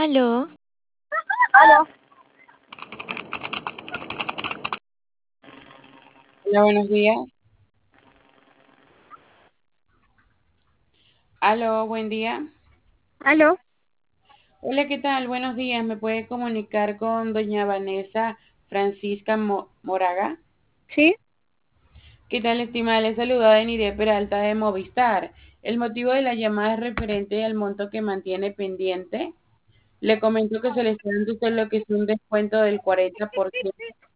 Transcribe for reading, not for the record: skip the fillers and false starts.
Aló, Aló. Hola, buenos días. Aló, buen día. Aló. Hola, ¿qué tal? Buenos días. ¿Me puede comunicar con doña Vanessa Francisca Moraga? Sí. ¿Qué tal, estimada? Le saluda Deniré Peralta de Movistar. El motivo de la llamada es referente al monto que mantiene pendiente. Le comento que se le está dando a usted lo que es un descuento del 40%.